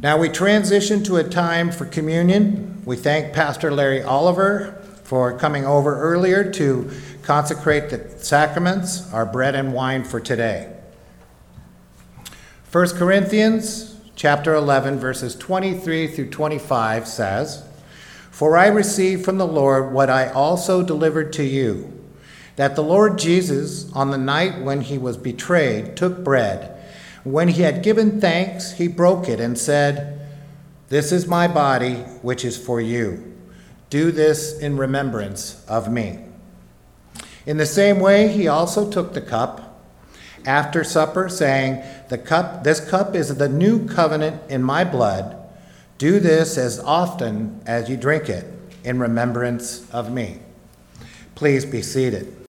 Now we transition to a time for communion. We thank Pastor Larry Oliver for coming over earlier to consecrate the sacraments, our bread and wine for today. 1 Corinthians chapter 11, verses 23 through 25 says, "For I received from the Lord what I also delivered to you, that the Lord Jesus, on the night when he was betrayed, took bread. When he had given thanks, he broke it and said, 'This is my body, which is for you. Do this in remembrance of me.' In the same way, he also took the cup after supper, saying, 'This cup is the new covenant in my blood. Do this as often as you drink it in remembrance of me.'" Please be seated.